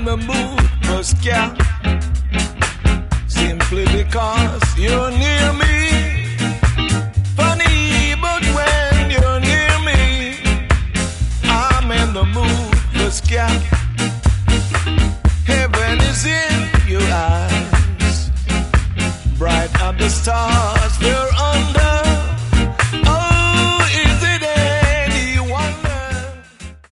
the mood for ska, simply because you're near me. Funny, but when you're near me, I'm in the mood for ska. Heaven is in your eyes, bright are the stars.